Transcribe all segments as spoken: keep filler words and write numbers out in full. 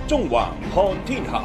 中環看天下。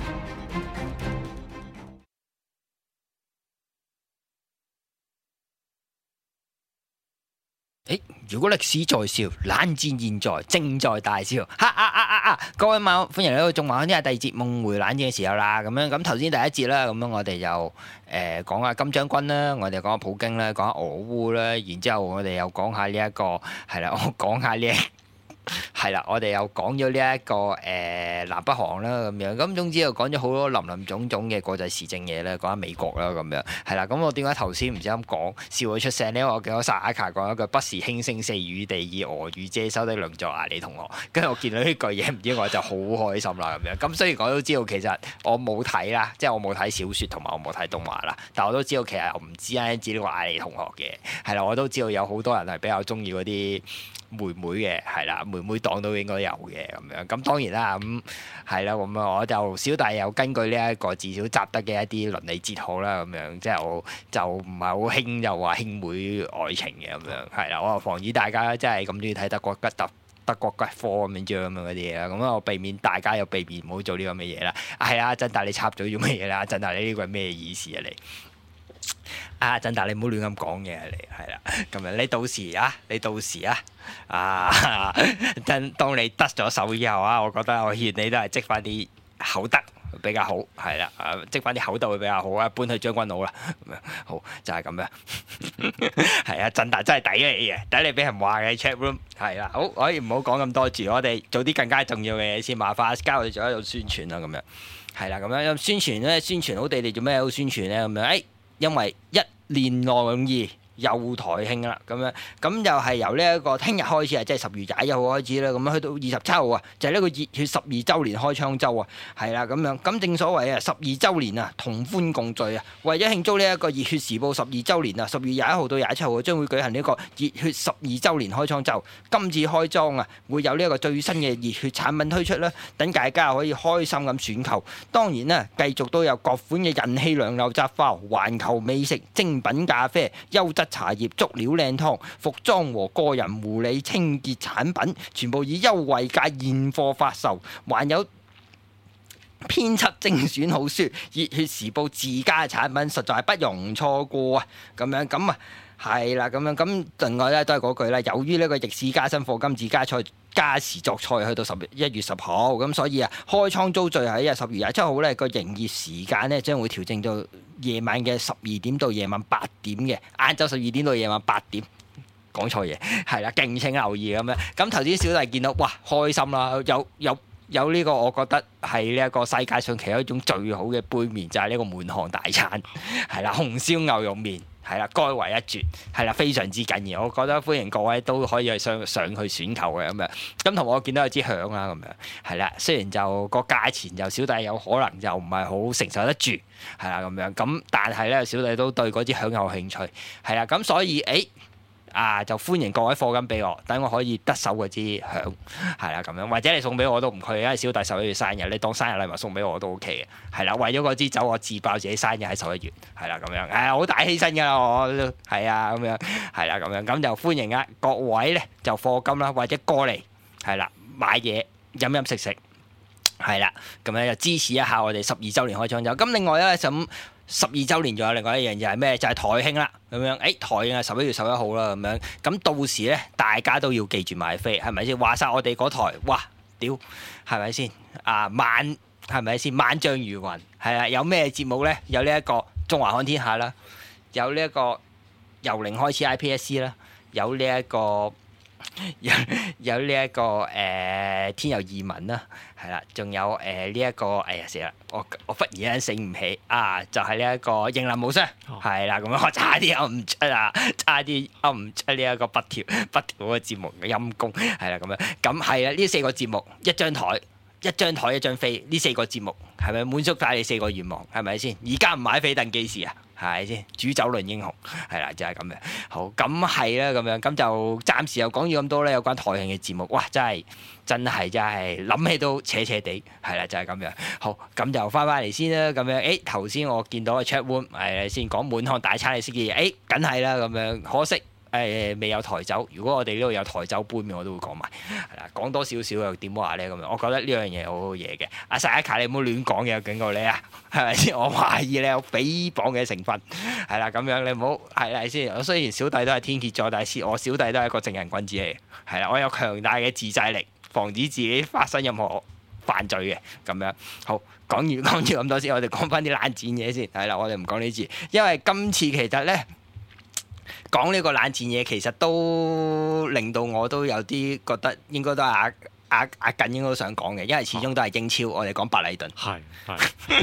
誒，如果歷史在笑，冷戰現在正在大笑，哈啊啊啊啊！各位晚，歡迎嚟到中環看天下第二節夢回冷戰嘅時候啦。咁樣咁頭先第一節啦，咁樣我哋就誒講下金將軍啦，我哋講下普京啦，講下俄烏啦，然之後我哋又講下呢一個係啦，我講下呢一係啦，我哋又講咗呢一個誒、呃、南北韓啦咁樣，咁總之又講咗好多林林總總嘅國際時政嘢咧，講下美國啦咁樣，係啦，咁我點解頭先唔知咁講笑咗出聲呢？因為我見到薩瓦卡講一句不時輕聲四語地以俄語遮羞的鄰座牙利同學，跟住我見到呢句嘢，唔知我就好開心啦咁樣。咁雖然我都知道其實我冇睇啦，即係我冇睇小説同埋我冇睇動畫啦，但我都知道其實我唔知咧知呢個牙利同學嘅，係啦，我都知道有好多人係比較中意嗰啲妹妹嘅，係啦，妹妹黨都應該有嘅咁樣。咁當然啦，咁係啦，咁啊，我就小弟有根據呢一個至少習得嘅一啲倫理哲學啦，咁樣即係我就唔係好興就話兄妹愛情嘅咁樣，係啦，我防止大家真係咁中意睇德國吉特德國骨科咁樣咁樣嗰啲嘢啦，咁我避免大家又避免唔好做呢咁嘅嘢啦。係啊，振達你插嘴做乜嘢啦？振達你呢個係咩意思啊？你？啊，振達你唔好亂咁講嘢，你係啦，咁樣你到時啊，你到時啊，啊，當當你得咗手以後啊，我覺得我勸你都係積翻啲口德比較好，係啦，啊，積翻啲口德會比較好啊，搬去將軍澳啦，咁樣好就係、是、咁樣，係啊，振達真係抵你嘅，抵你俾人話嘅 chat room， 係啦，好可以唔好講咁多住，我哋做啲更加重要嘅嘢先，麻煩交我哋做一度宣傳啦，咁樣係啦，咁樣宣傳咧，宣傳好地地做咩好宣傳咧？咁樣誒。哎因為一年內容易又台慶啦，咁樣咁又係由呢一個聽日開始啊，即係十月廿一號開始啦，咁樣去到二十七號啊，就係、是、呢個熱血十二週年開槍週啊，係啦咁樣，咁正所謂啊，十二週年啊，同歡共聚啊，為咗慶祝呢一個熱血時報十二週年啊，十月廿一號到廿七號將會舉行呢個熱血十二週年開槍週，今次開裝啊，會有呢一個最新嘅熱血產品推出啦，等大家可以開心咁選購。當然啦，繼續都有各款嘅人氣良流雜貨、環球美食、精品咖啡、優質茶葉、足料靚湯、服裝和個人護理清潔產品，全部以優惠價現貨發售，還有編輯精選好書、熱血時報自家產品，實在係不容錯過啊！咁樣咁啊，係啦，咁樣咁，另外咧都係嗰句啦。由於呢個逆市加薪課金自加賽加時作賽去到十一月十號，咁所以啊，開倉租最後一日十月廿七號咧個營業時間咧將會調整到夜晚嘅十二點到夜晚八點嘅，晏晝十二點到夜晚八點。講錯嘢，係啦，敬請留意咁樣。咁頭先小弟見到，哇，開心啦！有有有呢個，我覺得係呢一個世界上其中一種最好嘅杯麵，就係、是、呢個滿漢大餐，係啦，紅燒牛肉麵，係啦，該為一絕，係啦，非常之緊要。我覺得歡迎各位都可以去上上去選購嘅咁樣。咁同我見到有支響啦，咁樣係啦。雖然就個價錢就小弟有可能就唔係好承受得住，係啦咁樣。咁但係咧，小弟都對嗰支響有興趣，係啦。咁所以誒。欸啊！就歡迎各位課金俾我，等我可以得手嗰支響，係啦咁樣，或者你送俾我都唔拘，因為小弟十一月生日，你當生日禮物送俾我都 OK 嘅，係啦。為咗嗰支酒，我自爆自己生日喺十一月，係啦咁樣，係好大犧牲㗎啦，我係啊咁樣，係啦咁樣，咁就歡迎啊各位咧就課金啦，或者過嚟係啦買嘢飲飲食食，係啦咁樣就支持一下我哋十二週年開槍酒。咁另外咧咁。十二週年仲有另外一樣嘢係咩？就係、是、台慶啦，咁樣誒台慶係十一月十一號啦，咁樣咁到時咧，大家都要記住買飛，係咪先？話晒我哋嗰台，哇屌，係咪先？啊萬係咪先？萬象如雲，係啊！有咩節目咧？有呢一個中華看天下啦，有呢一個由零開始 I P S C 啦，有呢一個。有有呢、這、一個誒、呃、天佑異聞啦，係啦，仲有誒呢一個哎呀死啦，我我忽然間醒唔起啊，就係呢一個應林無雙，係啦咁樣，我差啲噏唔出啊，差啲噏唔出呢一個不調不調嗰個節目嘅陰功，係啦咁樣，咁係啊呢四個節目一張台一張台一張飛，呢四個節目係咪滿足晒你四個願望？係咪先？而家唔買飛等幾時啊？係咪先？煮酒論英雄係啦，就係、是、咁樣。好，咁係啦，咁樣咁就暫時又講咗咁多咧，有關台慶嘅節目，哇！真係真係真係諗起都扯扯地，係啦，就係、是、咁樣。好，咁就翻返嚟先啦。咁樣，誒頭先我見到個 chat room 係先講滿漢大餐你識嘅嘢，誒梗係啦咁樣。可惜誒未有台酒。如果我哋呢度有台酒杯麵，我都會講埋。係啦，講多少少又點話咧咁樣？我覺得呢樣嘢好好嘢嘅。阿薩卡，你唔好亂講嘢，警告你啊！係咪先？我懷疑你有誹謗嘅成分。係啦，咁樣你唔好係咪先？我雖然小弟都係天蠍座，但係我小弟都係一個正人君子嚟。係啦，我有強大嘅自制力，防止自己發生任何犯罪嘅咁樣。好，講完講完咁多先，我哋講翻啲冷戰嘢先。係啦，我哋唔講呢字，因為今次其實咧講呢個冷戰嘢，其實都令到我都有啲覺得應該都係阿阿阿近應該都想講嘅，因為始終都係英超，我哋講白禮頓。 係係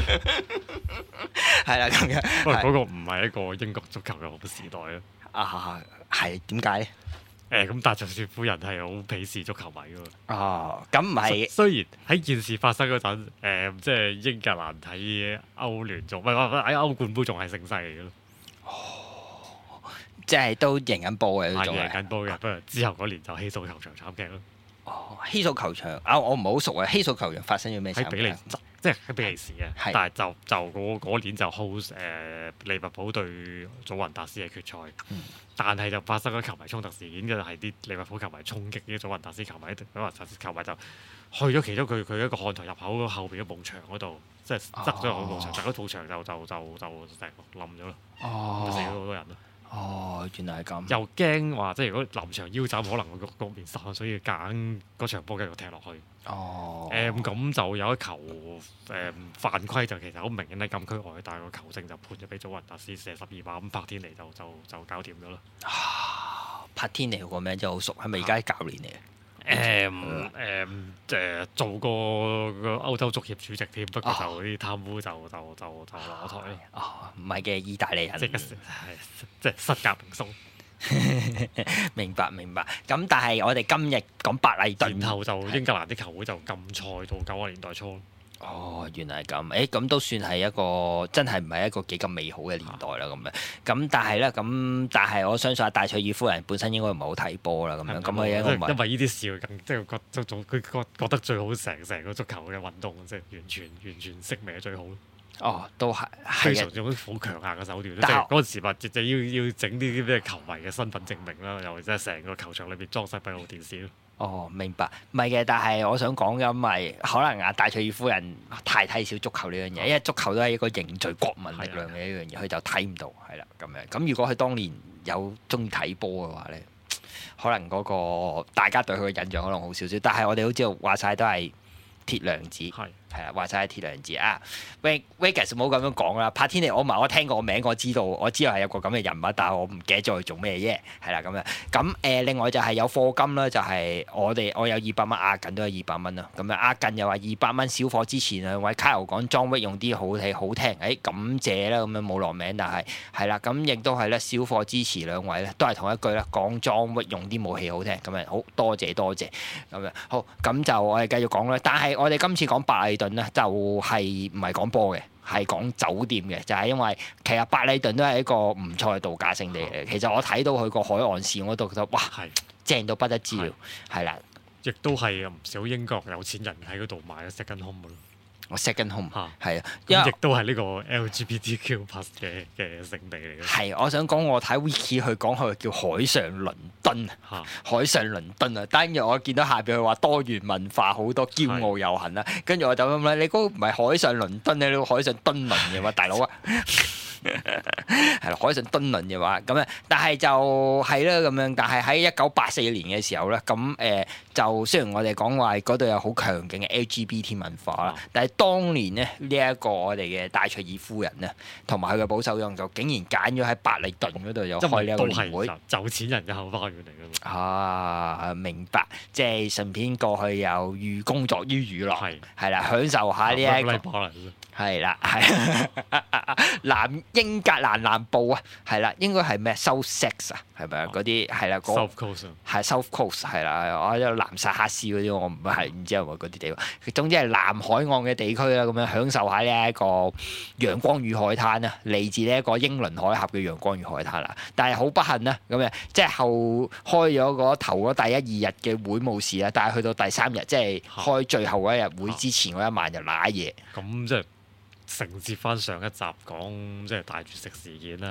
係啦，咁樣。 不過嗰個唔係一個英國足球嘅好時代咯。 啊，係點解咧？ 誒咁，戴卓爾夫人係好鄙視足球迷㗎喎。 哦，咁唔係。 雖然喺件事發生嗰陣，誒即係英格蘭喺歐聯仲唔係喺歐冠杯仲係盛世嚟嘅咯。 哦，即係都贏緊波嘅，都仲係贏緊波嘅。不過之後嗰年就希素球場慘劇咯。 哦，希素球場啊，我唔係好熟啊。希素球場發生咗咩慘劇？ 喺比利即係喺比利時嘅， 係但係就就嗰嗰年就 host 誒、呃、利物浦對祖雲達斯嘅決賽， 嗯、 但係就發生咗球迷衝突事件，就係啲利物浦球迷衝擊啲祖雲達斯球迷，祖雲達斯球迷就去咗其中佢佢一個看台入口後邊嘅幕牆嗰度，即係側咗入去幕牆，但嗰幕牆就就就就成個冧咗咯， 哦、 就死咗好多人咯。 哦，原來係咁。 又驚話，即係如果臨場腰斬，可能會個面散，所以揀嗰場波繼續踢落去。 哦。 誒咁、嗯、就有一球誒、嗯、犯規，就其實好明顯喺禁區外，但係個球證就判咗俾祖雲達斯射十二碼，咁柏天尼就就就搞掂咗咯。 啊，柏天尼個名真係好熟，係咪而家教練嚟嘅？ 誒誒誒做過個歐洲足協主席添，不過就啲貪污就就就就落台咯。 哦，唔係嘅，意大利人。 即係即係失格名宿。 明白明白。咁但係我哋今日講白禮頓， 然後就英格蘭啲球會就禁賽到九十年代初。 哦，原來係咁。誒，咁都算係一個真係唔係一個幾咁美好嘅年代啦。咁樣咁，但係咧，咁但係我相信阿戴卓爾夫人本身應該唔係好睇波啦。咁樣咁佢應該唔係因為呢啲事更即係覺即佢覺覺得最好成成個足球嘅運動，即係完全完全式微係最好。 哦，都係非常係用啲好強硬嘅手段，即但係嗰陣時話就就要要整啲咩球迷嘅身份證明啦，又或者係成個球場裏邊裝晒閉路電視咯。 哦，明白，唔係嘅，但係我想講嘅，因為可能阿戴卓爾夫人太睇小足球呢樣嘢，因為足球都係一個凝聚國民力量嘅一樣嘢，佢就睇唔到，係啦咁樣。咁如果佢當年有中意睇波嘅話咧，可能嗰個大家對佢嘅印象可能好少少，但係我哋都知道話晒都係鐵娘子。 係。 係啦，話晒係鐵娘子啊！Vegas 唔好咁樣講啦，柏天尼我唔係我聽過個名，我知道我知道係有個咁嘅人物，但係我唔記得咗佢做咩啫。係啦咁樣，咁誒、呃、另外就係有課金啦，就係、是、我哋我有二百蚊，阿近都有二百蚊啦。咁樣阿近又話二百蚊小火之前兩位卡油講裝逼用啲好戲好聽，誒、哎、感謝啦，咁樣冇落名，但係係啦，咁亦都係咧小火支持兩位咧，都係同一句啦，講裝逼用啲武器好聽，咁樣好多謝多謝咁樣。好，咁就我哋繼續講啦。但係我哋今次講白禮頓咧，就係唔係講波嘅，係講酒店嘅，就係、是、因為其實白禮頓都係一個唔錯嘅度假勝地嚟。其實我睇到佢個海岸線，我都覺得哇， 係正到不得之了，係啦。 亦都係唔少英國有錢人喺嗰度買咗 second home 咯。 我 second home 係啊， 咁亦都係呢個 L G B T Q plus 嘅嘅勝地嚟嘅。 係，我想講我睇 wiki 佢講佢叫海上倫敦啊，海上倫敦啊。當日我見到下邊佢話多元文化好多驕傲遊行啦，跟住我就咁諗，你嗰個唔係海上倫敦，你個海上敦倫嘅嘛，大佬啊！係啦，海上敦倫嘅話，咁啊，但係就係啦咁樣。但係喺一九八四年嘅時候咧，咁誒、呃、就雖然我哋講話嗰度有好強勁嘅 L G B T 文化啦，嗯、但係當年咧呢一、這個我哋嘅戴卓爾夫人咧，同埋佢嘅保守黨就竟然揀咗喺白禮頓嗰度有開呢一個年會， 就錢人嘅後花園嚟㗎嘛。 啊，明白，即係順便過去又寓工作於娛樂，係係啦，享受下呢、這、一個。係啦，係南英格蘭南部啊，係啦，應該係咩 Sussex 啊，係咪啊？嗰啲係啦，嗰 South Coast 係 South Coast 係啦，我有南薩克斯嗰啲，我唔係唔知係咪嗰啲地方。總之係南海岸嘅地區啦，咁樣享受下呢一個陽光與海灘啊，嚟自呢一個英倫海峽嘅陽光與海灘啦。但係好不幸啦，咁樣即係後開咗嗰頭嗰第一二日嘅會冇事啦，但係去到第三日，即係開最後嗰一日會之前嗰一晚就瀨嘢。 咁即係承接翻上一集講即係大絕食事件啦。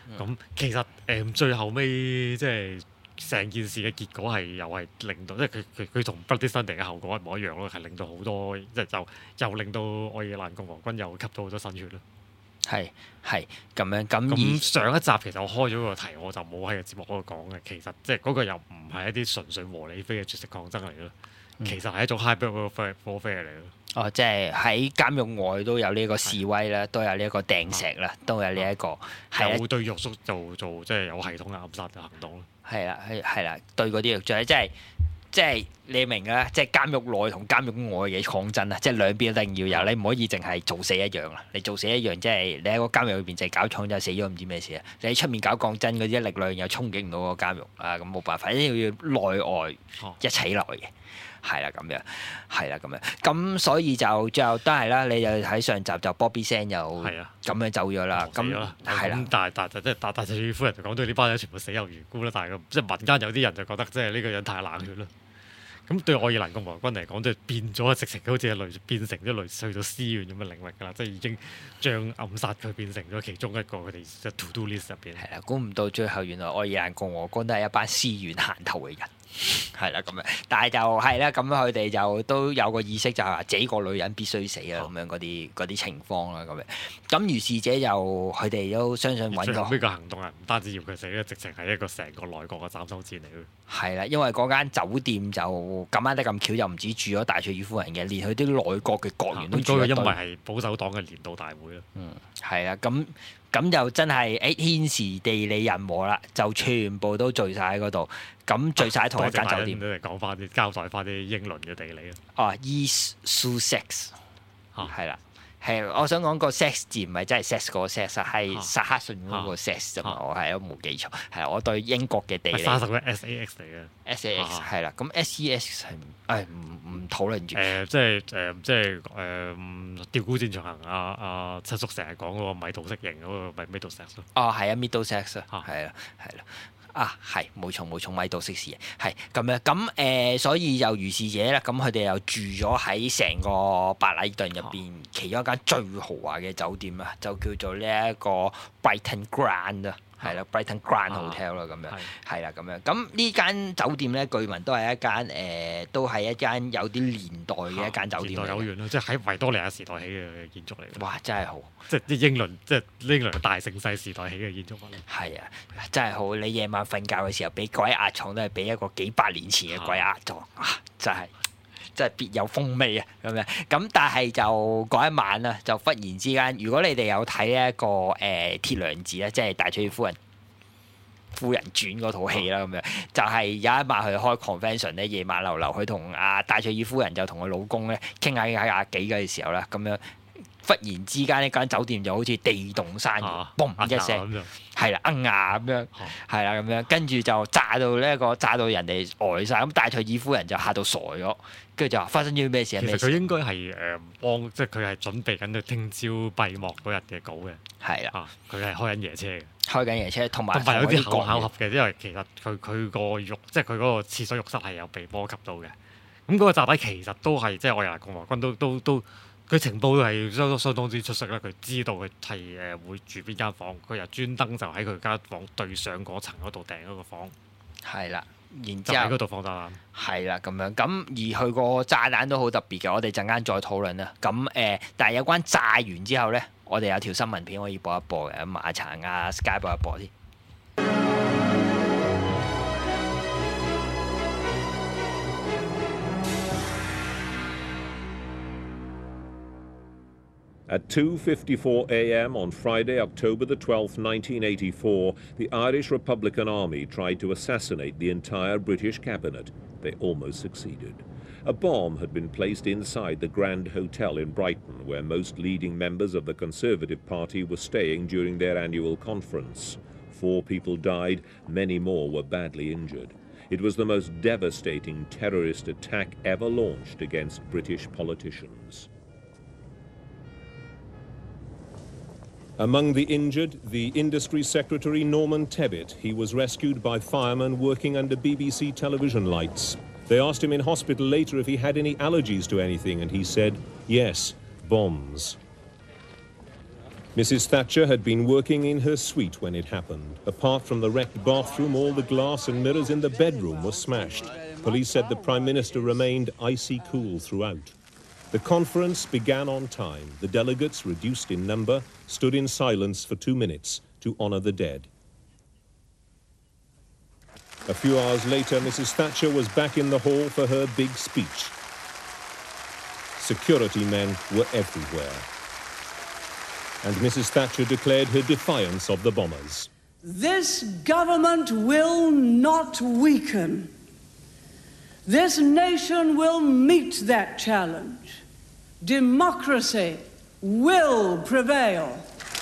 咁、嗯、其實誒、呃、最後尾即係成件事嘅結果係又係令到，即係佢佢佢同 Bloody Sunday 嘅後果一模一樣咯，係令到好多即係就又令到愛爾蘭共和軍又吸到好多新血咯。 係係咁樣咁。 咁上一集其實我開咗個題，我就冇喺個節目嗰度講嘅。其實即係嗰個又唔係一啲純粹和理非嘅絕食抗爭嚟咯，嗯、其實係一種 hybrid warfare 嚟咯。 哦，即係喺監獄外都有呢一個示威啦，的都有呢一個掟石啦，的都有呢、這、一個係有對獄卒做做即係有系統嘅暗殺嘅行動咯。係啦，係係啦，對嗰啲獄卒即係即係你明啦，即係監獄內同監獄外嘅抗爭啊，即係兩邊一定要有，你唔可以淨係做死一樣啦。你做死一樣即係你喺個監獄裏邊就係搞創就死咗唔知咩事啊！你喺出面搞抗爭嗰啲力量又衝擊唔到個監獄啊，咁冇辦法，一定要內外一齊來嘅。係啦，咁樣係啦，咁樣咁，所以就最後都係啦。你就喺上集就 Bobby Sands 又咁樣走咗啦。咁係啦，但係但係即係大大隻夫人就講到呢班人全部死有餘辜啦。但係即係民間有啲人就覺得即係呢個人太冷血啦。咁對愛爾蘭共和軍嚟講，即係變咗直情好似係類變成咗類似去到私怨咁嘅領域㗎啦。即係已經將暗殺佢變成咗其中一個佢哋嘅 to do list 入邊。係啦，估唔到最後原來愛爾蘭共和軍都係一班私怨閒頭嘅人。係啦，咁樣，但係就係啦，咁佢哋就都有個意識，就係話這個女人必須死啊，咁樣嗰啲嗰啲情況啦，咁樣。咁如是者就佢哋都相信揾到呢個行動係唔單止要佢死咧，直情係一個成個內閣嘅斬首戰嚟嘅。係啦，因為嗰間酒店就咁啱得咁巧，又唔止住咗戴卓爾夫人嘅，連佢啲內閣嘅國員都住咗。因為係保守黨嘅年度大會啦。嗯，係啦，咁。咁就真係誒天時地利人和啦，就全部都聚晒喺嗰度，咁聚晒同一間酒店。都係講翻啲交代翻啲英倫嘅地理啊。哦 ，East Sussex，係啦。係，我想講個 sex 字唔係真係 sex 嗰個 sex，係薩克遜嗰個 sex 啫嘛。我係都冇記錯，係我對英國嘅地理。三十個 S A X 嚟嘅。S A X 係啦，咁 S E X 係誒唔唔討論住。誒即係誒即係誒吊古戰長行啊啊七叔成日講嗰個米杜色型嗰個咪 Middlesex 咯。哦係啊 Middlesex 啊，係啦係啦。啊，係冇錯冇錯，米杜色士係咁樣咁誒、呃，所以又如是者啦。咁佢哋又住咗喺成個白禮頓入邊，啊、其中一間最豪華嘅酒店啊，就叫做呢一個 Brighton Grand 啊。係啦 ，Brighton Grand Hotel 啦，咁樣係啦，咁樣咁呢間酒店咧，據聞都係一間誒、呃，都係一間有啲年代嘅一間酒店。年代久遠咯，即係喺維多利亞時代起嘅建築嚟。哇！真係好，即係啲英倫，即係英倫大盛世時代起嘅建築物。係啊，真係好！你夜晚瞓覺嘅時候，俾鬼壓床都係俾一個幾百年前嘅鬼壓床，啊！真係真係別有風味啊！咁樣咁，但係就嗰一晚啊，就忽然之間，如果你哋有睇一個誒、呃《鐵娘子》咧，即係戴卓爾夫人夫人傳嗰套戲啦，咁樣就係、是、有一晚去開 convention 咧，夜晚流流佢同阿戴卓爾夫人就同佢老公咧傾下喺廿幾嘅時候咧，咁樣忽然之間呢間酒店就好似地動山搖，嘣、啊、一聲，係啦，嗯呀咁樣，係啦咁樣，跟住就炸到呢、這、一個炸到人哋呆晒。咁戴卓爾夫人就嚇到傻咗。跟住就話發生咗咩事？其實佢應該係誒幫，即係佢係準備緊佢聽朝閉幕嗰日嘅稿嘅。係啦，佢係開緊夜車嘅。開緊夜車，同埋同埋有啲巧巧合嘅，因為其實佢佢個浴，即係佢嗰個廁所浴室係有被波及到嘅。咁嗰個炸彈其實都係即係愛爾蘭共和軍都都都，佢情報都係相相當之出色啦。佢知道佢係誒會住邊間房，佢又專登就喺佢間房對上嗰層嗰度訂嗰個房。係啦。然之後喺嗰度放炸彈，係啦咁樣，咁而佢個炸彈都好特別嘅，我哋陣間再討論啦。咁誒、呃，但係有關炸完之後咧，我哋有條新聞片可以播一播嘅，咁馬層啊 Sky 播一播先。 At two fifty-four a m on Friday, October the twelfth, nineteen eighty-four, the Irish Republican Army tried to assassinate the entire British cabinet. They almost succeeded. A bomb had been placed inside the Grand Hotel in Brighton, where most leading members of the Conservative Party were staying during their annual conference. Four people died, many more were badly injured. It was the most devastating terrorist attack ever launched against British politicians. Among the injured, the Industry Secretary Norman Tebbit. He was rescued by firemen working under B B C television lights. They asked him in hospital later if he had any allergies to anything, and he said, yes, bombs. Missus Thatcher had been working in her suite when it happened. Apart from the wrecked bathroom, all the glass and mirrors in the bedroom were smashed. Police said the Prime Minister remained icy cool throughout. The conference began on time. The delegates, reduced in number, stood in silence for two minutes to honour the dead. A few hours later, Missus Thatcher was back in the hall for her big speech. Security men were everywhere. And Missus Thatcher declared her defiance of the bombers. This government will not weaken. This nation will meet that challenge. Democracy will prevail.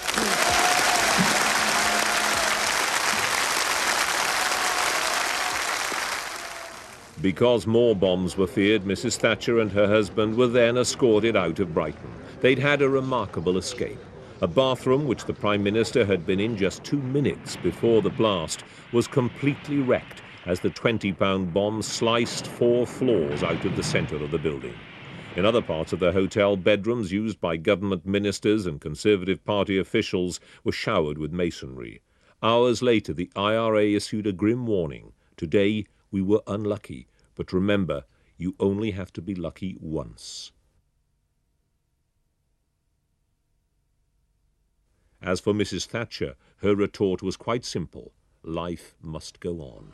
Because more bombs were feared, Missus Thatcher and her husband were then escorted out of Brighton. They'd had a remarkable escape. A bathroom, which the Prime Minister had been in just two minutes before the blast, was completely wrecked as the twenty pound bomb sliced four floors out of the centre of the building. In other parts of the hotel, bedrooms used by government ministers and Conservative Party officials were showered with masonry. Hours later, the I R A issued a grim warning. Today, we were unlucky, but remember, you only have to be lucky once. As for Missus Thatcher, her retort was quite simple. Life must go on.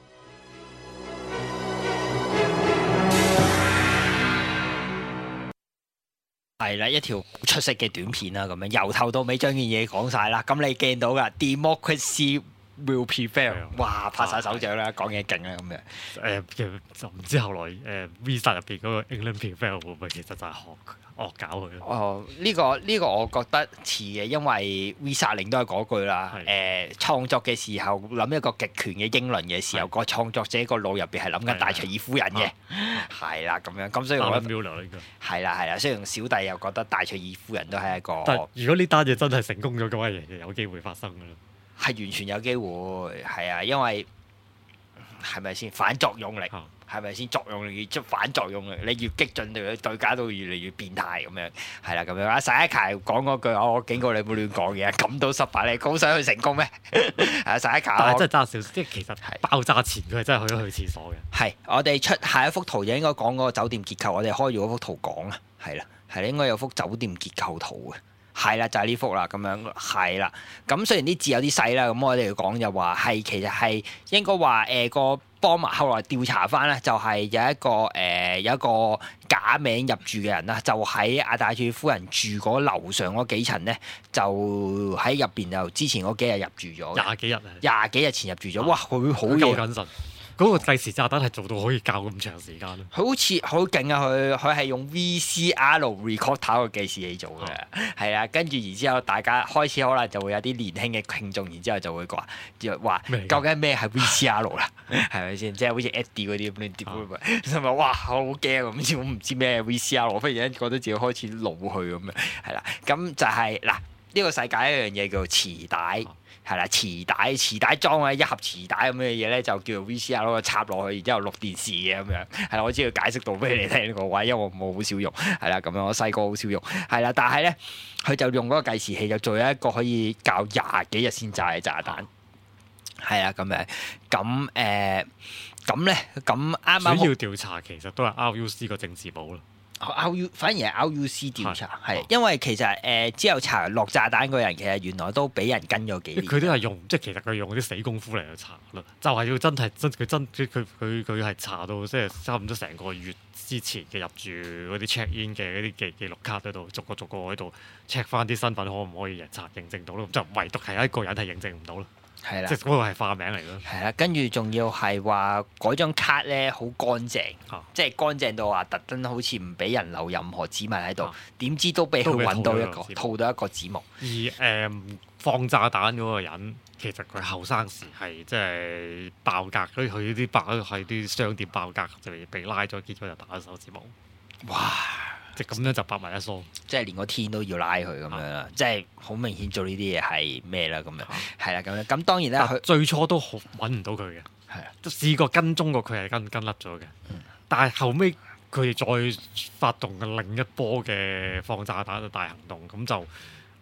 係啦，一條出色嘅短片啦，咁樣由頭到尾將件嘢講晒啦。咁你見到噶 democracy will prevail， 哇拍晒手掌啦，講嘢勁啦咁樣。 誒其實就唔知後來誒 Visa 入邊嗰個 England prevail 會唔會其實就係學惡搞佢咯？ 哦，呢、個呢、個我覺得似嘅，因為 Visa 令都係嗰句啦。誒、呃、創作嘅時候諗一個極權嘅英倫嘅時候，個創作者個腦入邊係諗緊戴卓爾夫人嘅，係啦咁樣。咁所以我覺得係啦係啦，雖然小弟又覺得戴卓爾夫人都係一個。 但如果呢單嘢真係成功咗嘅話，其實有機會發生㗎啦。 係完全有機會，係啊，因為係咪先反作用力？係咪先作用力即反作用力？你越激進，對對家都越嚟越變態咁樣，係啦咁樣。阿薩一卡講嗰句，我警告你唔好亂講嘢，咁都失敗，你好想去成功咩？阿薩一卡， 但係真係爭少少，即係其實爆炸前佢係真係去咗去廁所嘅。 係，我哋出下一幅圖就應該講嗰個酒店結構，我哋開咗嗰幅圖講啊，係啦，係應該有幅酒店結構圖嘅。係啦，就係、是、呢幅啦，咁樣係啦。咁雖然啲字有啲細啦，咁我哋講就話係其實係應該話誒個幫埋後來調查翻咧，就係有一個誒、呃、有一個假名入住嘅人啦，就喺阿戴卓爾夫人住嗰樓上嗰幾層咧，就喺入邊就之前嗰幾日入住咗。 廿幾日啊！ 廿幾日前入住咗，哇！佢好夠謹慎。嗰個計時炸彈係做到可以校咁長時間咯。 佢好似好勁啊！佢佢係用 V C R recorder 個計時器做嘅，係啊。跟住然之後，大家開始可能就會有啲年輕嘅聽眾，然之後就會話，就話究竟咩係 V C R 啦？係咪先？即係好似 Eddie 嗰啲咁樣碟咁，係咪？哇！好驚啊！咁似我唔知咩 V C R，我忽然間覺得自己開始老去咁樣，係啦。咁就係、是、嗱，呢、這個世界一樣嘢叫做磁帶。係啦，磁帶磁帶裝啊，一盒磁帶咁嘅嘢咧，就叫做 V C R 攞插落去，然之後錄電視嘅咁樣。係啦，我知道解釋到俾你聽呢個位，因為我冇好少用。係啦，咁樣我細個好少用。係啦，但係咧，佢就用嗰個計時器，就做咗一個可以較廿幾日先炸嘅炸彈。係啊，咁樣咁誒，咁咧咁啱啱主要調查其實都係 R U C 個政治部咯。 R U 反而係 R U C 調查，係因為其實誒、呃、之後查落炸彈嗰人，其實原來都俾人跟咗幾年。 佢都係用，即係其實佢用啲死功夫嚟去查咯，就係、是、要真係真佢真佢佢佢係查到即係差唔多成個月之前嘅入住嗰啲 check in 嘅嗰啲記記錄卡喺度，逐個逐個喺度 check 翻啲身份可唔可以查認證到咯，就唯獨係一個人係認證唔到咯。係啦，即係嗰個係化名嚟咯。 係啦，跟住仲要係話嗰張卡咧好乾淨，啊、即係乾淨到話特登好似唔俾人留任何指紋喺度，點、啊、知都俾佢揾到一個套到一個指紋。而誒、 嗯、放炸彈嗰個人，其實佢後生時係即係爆格，所以佢啲爆喺啲商店爆格就被拉咗，結果就打咗手指模。 哇！ 即係咁樣就百密一疏， 即係連個天都要拉佢咁樣啦，啊、即係好明顯做呢啲嘢係咩啦咁樣，係啦咁樣。咁當然啦，佢最初都好揾唔到佢嘅，係啊，都試過跟蹤過佢係跟跟甩咗嘅，嗯、但係後尾佢哋再發動嘅另一波嘅放炸彈嘅大行動，咁就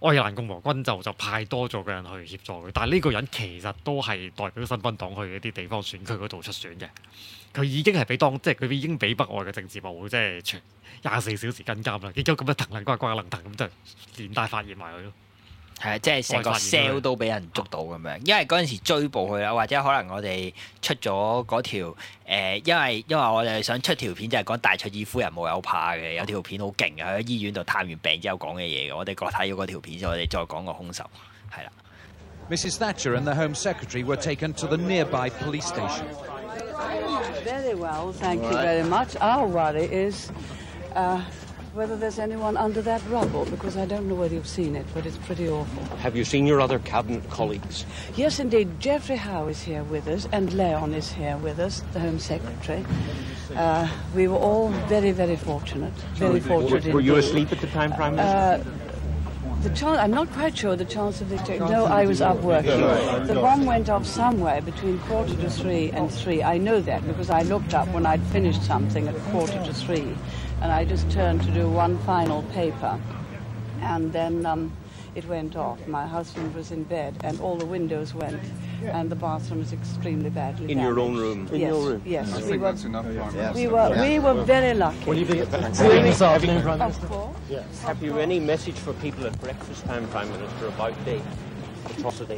愛爾蘭共和軍就就派多咗個人去協助佢，但係呢個人其實都係代表新芬黨去一啲地方選區嗰度出選嘅。佢已經係俾當即係佢已經俾北愛嘅政治部即係全廿四小時跟監啦。結果咁樣騰騰呱呱楞騰咁就連帶發現埋佢咯。 係啊，即係成個 cell 都俾人捉到咁樣，因為嗰陣時追捕佢啦，或者可能我哋出咗嗰條、呃、因為因為我哋想出條片就係講戴卓爾夫人冇有怕嘅，有條片好勁嘅，喺醫院度探完病之後講嘅嘢嘅，我哋個睇咗嗰條片之後，我哋再講個兇手，係啦。 Missus Thatcher and the Home Secretary were taken to the nearby police station. Very well, thank you very much. Our worry is uh, whether there's anyone under that rubble, because I don't know whether you've seen it, but it's pretty awful. Have you seen your other cabinet colleagues? Yes, indeed. Geoffrey Howe is here with us, and Leon is here with us, the Home Secretary. Uh, we were all very, very fortunate. Very fortunate. Were, were you indeed. asleep at the time, Prime Minister? Uh, The chance, I'm not quite sure the chance of the no, I was up working. The bomb went off somewhere between quarter to three and three. I know that because I looked up when I'd finished something at quarter to three, and I just turned to do one final paper, and then um, it went off. My husband was in bed, and all the windows went, and the bathroom was extremely badly In damaged. your own room? Yes, In your room? yes. I we think were, that's enough time. we were, we were very lucky. Will you be at the This afternoon, Prime Of course. Yes. Have you any message for people at breakfast time, Prime Minister, about the atrocity?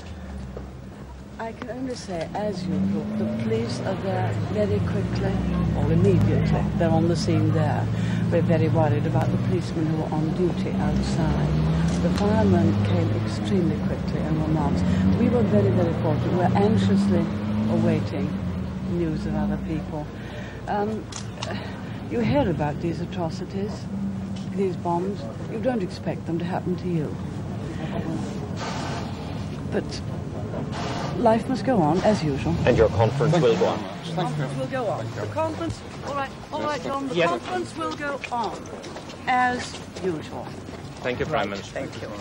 I can only say, as usual, the police are there very quickly, or immediately. They're on the scene there. We're very worried about the policemen who were on duty outside. The firemen came extremely quickly and were marked. We were very, very fortunate. We were anxiously awaiting news of other people. Um, you hear about these atrocities, these bombs. You don't expect them to happen to you. But life must go on, as usual. And your conference will go on. The conference will go on. The conference, all right, all right, John, the Yes. conference will go on, as usual. Thank you, Prime Minister. Thank you.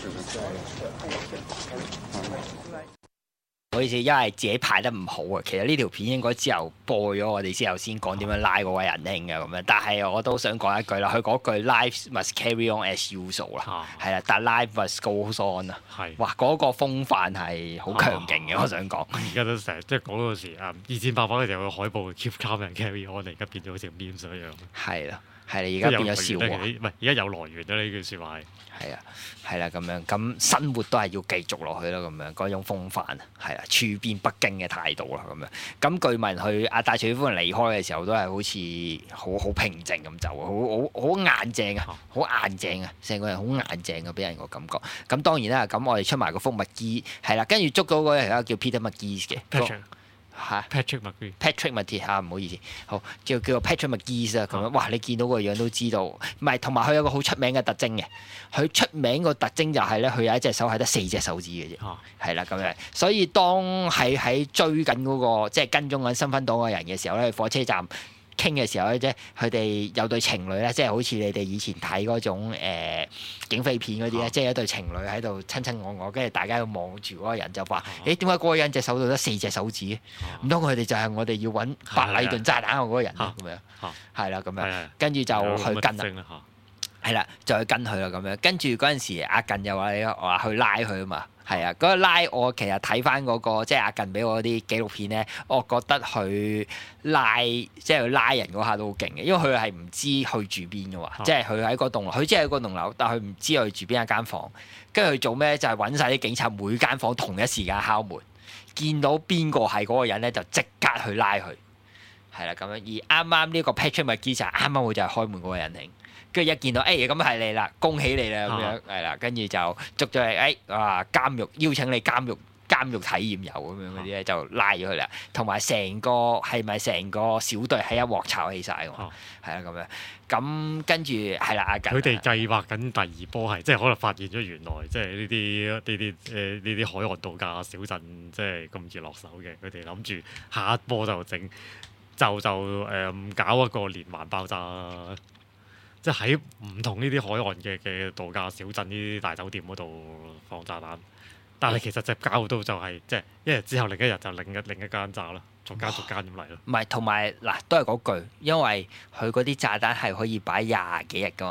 Right. 唔好意思，因為自己排得唔好啊。其實呢條片應該之後播咗，我哋之後先講點樣拉嗰位仁兄嘅咁樣。但係我都想講一句啦，佢嗰句 Life must carry on as usual 啦，係啦，但 life must go on 啊。 係哇，嗰、個風範係好強勁嘅，我想講。 而家都成日即係講嗰時啊，二戰爆發嘅時候個海報 keep calm and carry on，而家變咗好似 meme 咁樣。 係啦，係啦，而家變咗笑話。 唔係而家有來源啦，呢句説話係。 係啊，係啦，咁樣咁生活都係要繼續落去啦，咁樣嗰種風範啊，係啦，處變不驚嘅態度啦，咁樣。咁據聞佢阿戴卓爾夫人離開嘅時候，都係好似好好平靜咁走啊，好好好硬淨啊，好硬淨啊，成個人好硬淨啊，俾人個感覺。咁當然啦，咁我哋出埋個福麥基係啦，跟住捉到嗰個人叫 Peter McGee 嘅。 Patrick 嚇 Patrick McGee Patrick McGee 嚇，唔好意思，好叫叫做 Patrick McGee 啊咁樣，哇！你見到個樣都知道，唔係同埋佢有個好出名嘅特徵嘅，佢出名個特徵就係咧，佢有一隻手係得四隻手指嘅啫，係啦咁樣，所以當係喺追緊嗰個即係跟蹤緊新芬黨嘅人嘅時候咧，火車站傾嘅時候咧，即係佢哋有對情侶咧，即係好似你哋以前睇嗰種誒警匪片嗰啲咧，即係一對情侶喺度親親我我，跟住大家要望住嗰個人就話：誒點解嗰個人隻手度得四隻手指嘅？唔通佢哋就係我哋要揾白禮頓炸彈嗰個人咁樣？係啦咁樣，跟住就去跟啦。係啦，就去跟佢啦咁樣。跟住嗰陣時，阿近又話你話去拉佢啊嘛。係啊，嗰、那個拉我其實睇翻嗰個即係阿近俾我啲紀錄片咧，我覺得佢拉即係佢拉人嗰下都好勁嘅，因為佢係唔知去住邊嘅喎，啊、即係佢喺嗰棟樓，佢只係喺嗰棟樓，但係佢唔知去住邊一間房，跟住佢做咩就係揾晒啲警察，每間房同一時間敲門，見到邊個係嗰個人咧，就即刻去拉佢，係啦咁樣。而啱啱呢個 Patrick McGee就啱啱佢就係開門嗰個人嚟。跟住一見到，誒咁係你啦，恭喜你啦咁樣，係啦，跟住就捉咗你，誒哇監獄邀請你監獄監獄體驗遊咁樣嗰啲咧，就拉咗佢啦。同埋成個係咪成個小隊喺一鑊炒起晒㗎？係啦咁樣。咁跟住係啦，阿近佢哋計劃緊第二波係，即係可能發現咗原來即係呢啲呢啲誒呢啲海岸度假小鎮即係咁易落手嘅。佢哋諗住下一波就整就就誒、呃、搞一個連環爆炸。即係喺唔同呢啲海岸嘅嘅度假小鎮呢啲大酒店嗰度放炸彈，但係其實隻膠都就係、是、即係一日之後另一日就另一另一間炸啦，逐間逐間咁嚟咯。 唔係同埋嗱，都係嗰句，因為佢嗰啲炸彈係可以擺廿幾日噶嘛。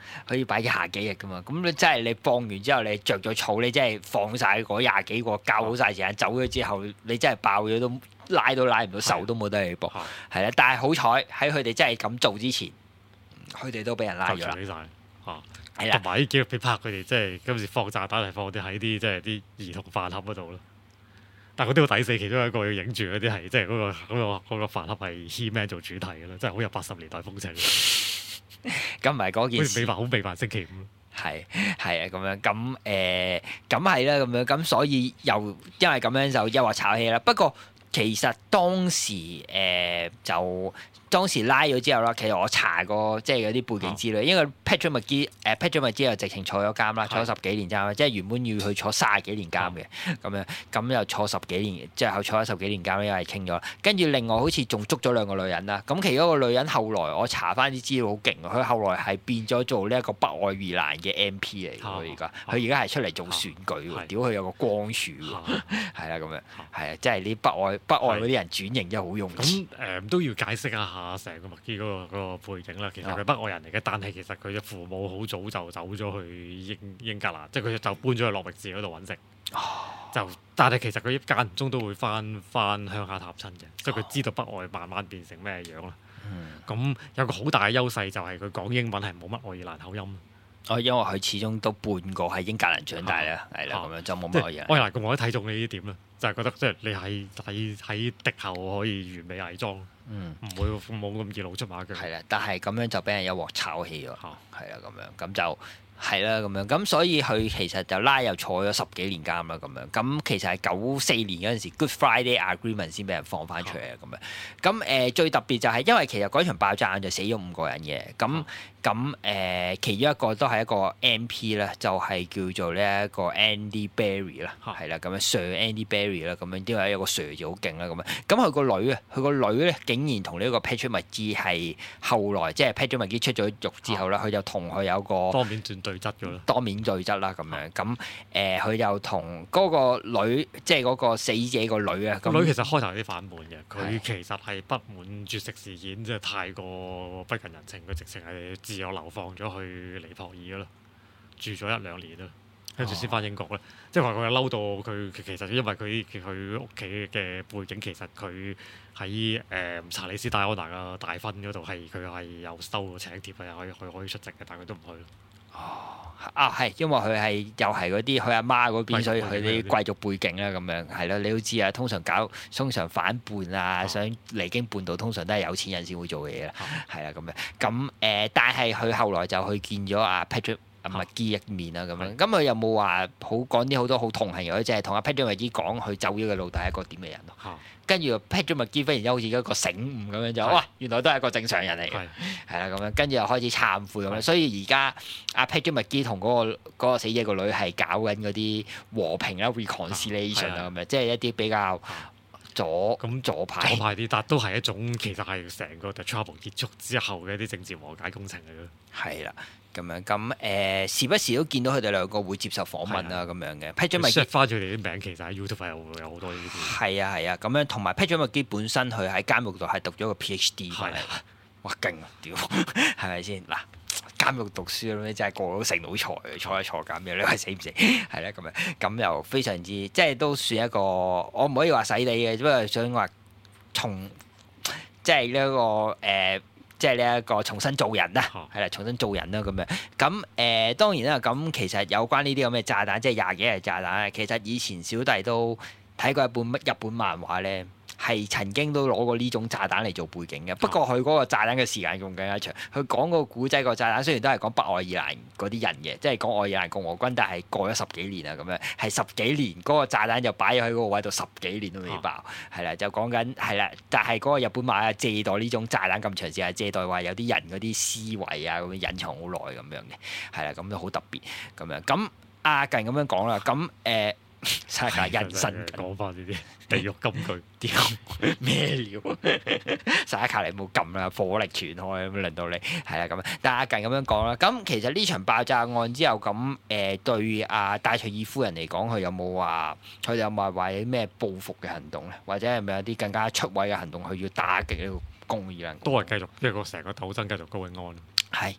可以擺廿幾日噶嘛。咁你真係你放完之後，你着咗草，你真係放晒嗰廿幾個，校好晒時間，走咗之後，你真係爆咗都拉都拉唔到手，都冇得你搏。係啦，但係好彩喺佢哋真係咁做之前，佢哋都俾人拉咗啦。 嚇， 係啦， 同埋呢幾個被拍佢哋即係今次放炸彈係放啲喺啲即係啲兒童飯盒嗰度咯。但係嗰啲好抵死，其中一個要影住嗰啲係即係嗰個嗰、嗰個嗰個飯盒係 He-Man 做主題嘅啦，真係好有八十年代風情。 咁唔係嗰件事， 美漫好美漫星期五。 係係啊，咁樣咁誒，咁係啦，咁樣咁，所以又因為咁樣就一鑊炒氣啦。不過其實當時誒、呃、就。當時拉咗之後啦，其實我查過即係有啲背景資料，因為 Patrick McGee 誒 Patrick McGee 又直情坐咗監啦，坐咗十幾年監，即係原本要去坐卅幾年監嘅咁樣，咁又坐十幾年，最後坐咗十幾年監，因為傾咗。跟住另外好似仲捉咗兩個女人啦，咁其中一個女人後來我查翻啲資料好勁，佢後來係變咗做呢一個北愛爾蘭嘅 M P 嚟嘅，佢而家佢而家係出嚟做選舉喎，屌佢有個光柱喎，係啦咁樣，係啊，即係啲北愛北愛嗰啲人轉型真係好用。 咁誒都要解釋一下。成個麥基嗰個嗰個背景啦，其實佢北愛人嚟嘅，但係其實佢嘅父母好早就走咗去英英格蘭，即係佢就搬咗去諾域治嗰度揾食。就但係其實佢間唔中都會翻翻鄉下探親嘅，所以佢知道北愛慢慢變成咩樣啦。咁、嗯、有個好大嘅優勢就係佢講英文係冇乜愛爾蘭口音。 哦，因為佢始終都半個喺英格蘭長大啦，係啦咁樣就冇乜愛爾蘭。 愛爾蘭共我都睇中你呢啲點啦，就係、是、覺得即係你喺喺喺敵後可以完美偽裝，唔、嗯、會冇咁易露出馬腳。 係啦，但係咁樣就俾人一鑊炒氣喎。係啦，咁樣咁就係啦，咁樣咁所以佢其實就拉又坐咗十幾年監啦，咁樣咁其實係九四年嗰陣時 Good Friday Agreement 先俾人放翻出嚟啊，咁樣咁誒、呃、最特別就係因為其實嗰場爆炸案就死咗五個人嘅，咁。咁誒、呃，其中一個都係一個 M P 啦，就係叫做呢一個 Andy Barry 啦，係啦，咁樣 Sir Andy Barry 啦，咁樣因為有個 Sir 就好勁啦，咁樣。咁佢個女啊，佢個女咧竟然同呢個 Patrick McGee 係後來即係 Patrick McGee 出咗獄之後啦，佢、啊、就同佢有個當面轉對質㗎啦， 當面對質啦，咁樣。咁誒，佢就同嗰個女，即係嗰個死者個女啊， 個女其實開頭有啲反叛嘅，佢其實係不滿絕食事件，即係太過不近人情，佢直情係。自我流放咗去尼泊爾㗎啦，住咗一兩年啦，跟住先翻英國咧。哦、即係話佢嬲到佢，其實因為佢佢屋企嘅背景，其實佢喺誒查理斯戴安娜嘅大婚嗰度係佢係有收過請帖，又可以佢可以出席嘅，但係佢都唔去咯。 哦，啊係，因為佢係又係嗰啲佢阿媽嗰邊，所以佢啲貴族背景啦，咁樣係咯，你都知啊。通常搞通常反叛啊，想離經叛道，通常都係有錢人先會做嘅嘢啦，係啦咁樣。咁誒、呃，但係佢後來就去見咗阿 Patrick 阿麥基一面啦，咁樣。咁佢又冇話好講啲好多好同情嘅，佢淨係同阿 Patrick 麥基講佢走咗嘅老豆係一個點嘅人咯。跟住 Patrick McGee 忽然之間好似一個醒悟咁樣就，哇！原來都係一個正常人嚟嘅，係啦咁樣。跟住又開始懺悔咁樣，所以而家阿 Patrick McGee 同嗰個嗰個死者個女係搞緊嗰啲和平啦 reconciliation 啊咁樣，即係一啲比較左咁左派左派啲，但都係一種其實係成個 The Trouble 結束之後嘅一啲政治和解工程嚟嘅。 係啦。咁樣咁誒、呃，時不時都見到佢哋兩個會接受訪問啊，咁樣嘅。Patrick McGee 翻住佢哋啲名，其實喺 YouTube 係有好多呢啲。 係啊係啊，咁樣同埋 Patrick McGee本身佢喺監獄度係讀咗個 PhD 翻嚟，哇勁啊屌，係咪先嗱？監獄讀書咁樣真係個個都成到才，坐一坐監嘅，你話死唔死？係啦咁樣，咁又非常之即係都算一個，我唔可以話洗你嘅，只不過想話從即係呢一個誒。呃即係呢一個重新做人啦，係啦，重新做人啦咁樣。咁誒、呃、當然啦，咁其實有關呢啲咁嘅炸彈，即係廿幾日炸彈，其實以前小弟都睇過一本日本漫畫咧，係曾經都攞過呢種炸彈嚟做背景嘅。不過佢嗰個炸彈嘅時間仲更加長。佢講個古仔個炸彈雖然都係講北愛爾蘭嗰啲人嘅，即係講愛爾蘭共和軍，但係過咗十幾年啦咁樣，係十幾年嗰、嗰個炸彈就擺咗喺嗰個位度十幾年都未爆，係啦，就講緊係啦。但係嗰個日本漫畫借代呢種炸彈咁長時間，借代話有啲人嗰啲思維啊咁樣隱藏好耐咁樣嘅，係啦，咁都好特別咁樣。咁阿近咁樣講啦，咁誒。呃真係人生講翻呢啲地獄金句， 屌咩料？晒下卡你冇撳啦，火力全開咁輪到你，係啦咁樣。但係阿近咁樣講啦，咁其實呢場爆炸案之後，咁誒、呃、對阿戴卓爾夫人嚟講，佢有冇話佢哋有冇話有咩報復嘅行動咧？或者係咪有啲更加出位嘅行動，去要打擊呢個公義咧？ 都係繼續，因為個成個鬥爭繼續高永安。 係。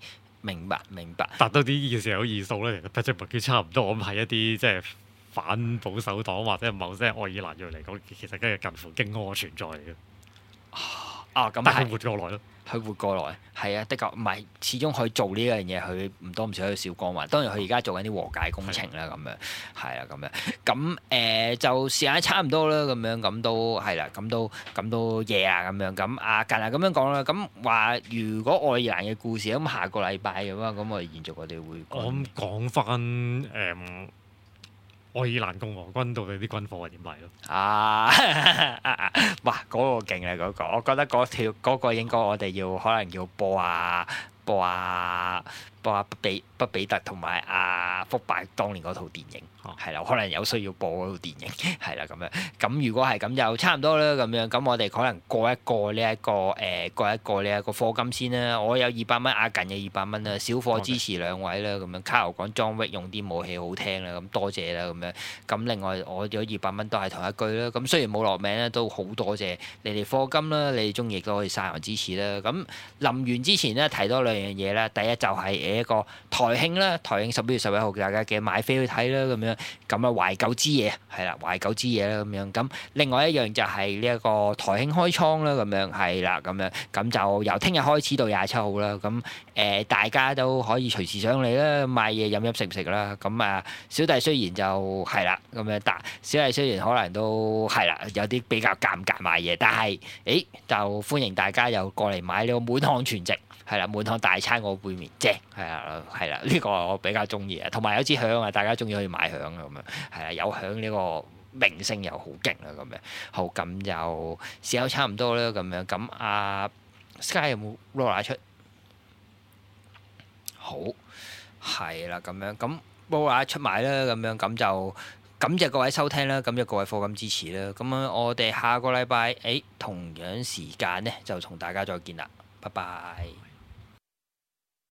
明白明白。 達到啲呢件事好易數咧，其實 Patrick McGee 差唔多，我諗係一啲即係反保守黨或者某些愛爾蘭裔嚟講，其實跟住近乎荊軻嘅存在嚟嘅。 啊，咁但係係佢活過來咯。 佢活過來，係啊，的確唔係，始終佢做呢樣嘢，佢唔多唔少有少光環。當然佢而家做緊啲和解工程啦，咁樣係啦，咁樣咁誒、呃、就時間差唔多啦，咁樣咁都係啦，咁都咁都夜啊，咁樣咁啊近啊咁樣講啦。咁話如果愛爾蘭嘅故事，咁下個禮拜咁啊，咁我哋延續我哋會我諗講翻誒愛爾蘭共和軍到底啲軍火係點嚟咯？ 啊！哇，嗰、嗰個勁啊！嗰、嗰個，我覺得嗰條嗰個應該我哋要可能要播啊播啊播啊畢比畢比特同埋阿福伯當年嗰套電影，係啦、可能有需要播嗰套電影，係啦咁樣。咁如果係咁就差唔多啦咁樣。咁我哋可能過一過呢、呢、一個誒、呃、過一過呢一個課金先啦。我有二百蚊，阿近有二百蚊啦，小貨支持兩位啦咁樣。卡牛講 John Wick 用啲武器好聽啦，咁多謝啦咁樣。咁另外我有二百蚊都係同一句啦。咁雖然冇落名咧，都好多謝你哋課金啦，你哋中意都可以晒行支持啦。咁臨完之前咧提多兩樣嘢啦，第一就係誒一個台慶啦，台慶十一月十一號大家嘅買飛去睇啦咁樣。咁啊懷舊之夜係啦，懷舊之夜啦咁樣。咁另外一樣就係呢一個台慶開倉啦咁樣係啦咁樣。咁就由聽日開始到廿七號啦。咁誒、呃、大家都可以隨時上嚟啦，買嘢飲飲食唔食啦。咁啊小弟雖然就係啦咁樣，但小弟雖然可能都係啦有啲比較尷尬買嘢，但係誒就歡迎大家又過嚟買呢個滿漢全席。係啦，滿漢大餐我杯麵正，係啊，係啦，呢個我比較中意啊，同埋有支響啊，大家中意可以買響啊咁樣，係啊，有響呢個明星又好勁啊咁樣，好咁就時間差唔多啦咁樣，咁阿 Sky 有冇攞拿出？好，係啦咁樣，咁攞拿出埋啦咁樣，咁就感謝各位收聽啦，感謝各位課金支持啦，咁樣我哋下個禮拜誒同樣時間咧就同大家再見啦，拜拜。